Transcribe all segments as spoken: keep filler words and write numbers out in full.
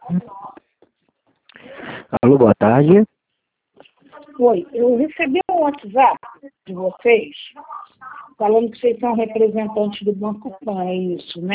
Alô, boa tarde. Oi, eu recebi um WhatsApp de vocês falando que vocês são representantes do Banco Pan, é isso, né?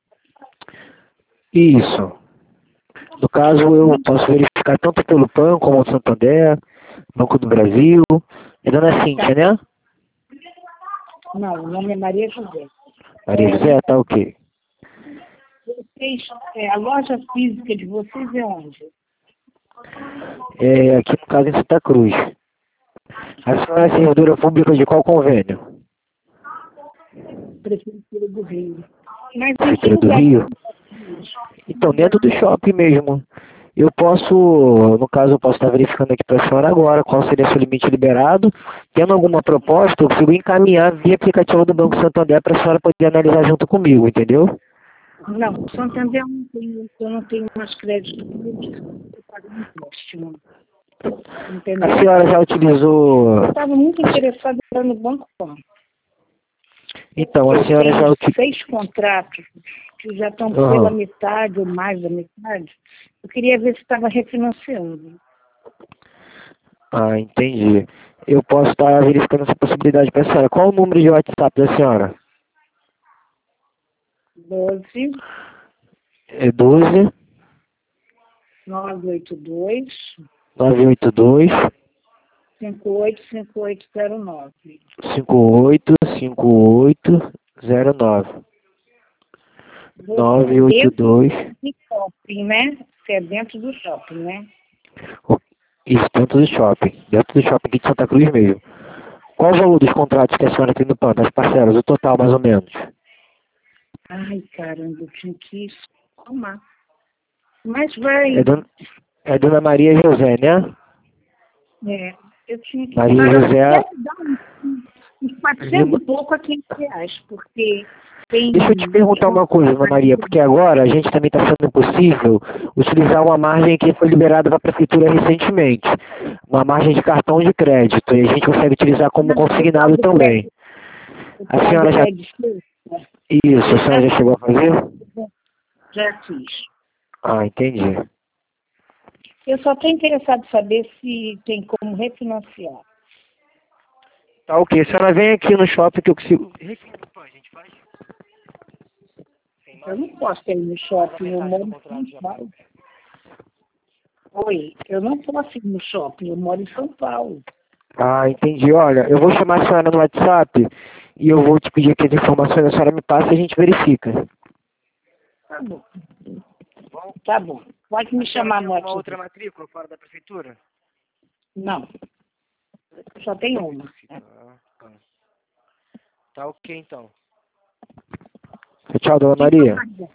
Isso. No caso, eu posso verificar tanto pelo Pan como o Santander, Banco do Brasil. É Dona Cíntia, né? Não, o nome é Maria José. Maria José, tá ok. Vocês, é, a loja física de vocês é onde? É, aqui no caso em Santa Cruz. A senhora é servidora pública de qual convênio? Prefeitura do Rio. Mas em que Prefeitura do lugar? Rio? Então, dentro do shopping mesmo. Eu posso, no caso, eu posso estar verificando aqui para a senhora agora qual seria seu limite liberado. Tendo alguma proposta, eu consigo encaminhar via aplicativo do Banco Santander para a senhora poder analisar junto comigo, entendeu? Não, Santander eu não tenho, eu não tenho mais crédito público, eu pago um empréstimo. Entendeu? A senhora já utilizou... Eu estava muito interessada no Banco Pan. Então, a Eu senhora já tenho utilizou... seis contratos que já estão Uhum. pela metade ou mais da metade. Eu queria ver se estava refinanciando. Ah, entendi. Eu posso estar verificando essa possibilidade para a senhora. Qual o número de WhatsApp da senhora? doze, É doze, nove oito dois, nove oito dois, cinco oito cinco oito zero nove. cinco oito cinco oito zero nove. nove oito dois. Dentro do shopping, né? Que é dentro do shopping, né? Isso, dentro do shopping. Dentro do shopping aqui de Santa Cruz mesmo. Qual o valor dos contratos que a senhora tem no Pan, das parcelas, o total mais ou menos? Ai, caramba, eu tinha que somar. Mas vai... É dona, é dona Maria José, né? É, eu tinha que... Maria Ah, eu José... deve dar uns uns quatrocentos e pouco a quinhentos reais, porque tem... Deixa eu te perguntar uma coisa, Dona Maria, porque agora a gente também está sendo possível utilizar uma margem que foi liberada para a Prefeitura recentemente. Uma margem de cartão de crédito. E a gente consegue utilizar como consignado também. A senhora já... Isso, a senhora já chegou a fazer? Já fiz. Ah, entendi. Eu só estou interessado em saber se tem como refinanciar. Tá ok. A senhora vem aqui no shopping que eu consigo... Eu não posso ir no shopping, eu moro em São Paulo. Oi, eu não posso ir no shopping, eu moro em São Paulo. Ah, entendi. Olha, eu vou chamar a senhora no WhatsApp e eu vou te pedir aqui as informações, a senhora me passa e a gente verifica. Tá bom. Tá bom. Pode me chamar no WhatsApp. outra matrícula fora da prefeitura? Não. Só tem uma. Ah, tá. Tá ok, então. Tchau, Dona Fica Maria. aguardando.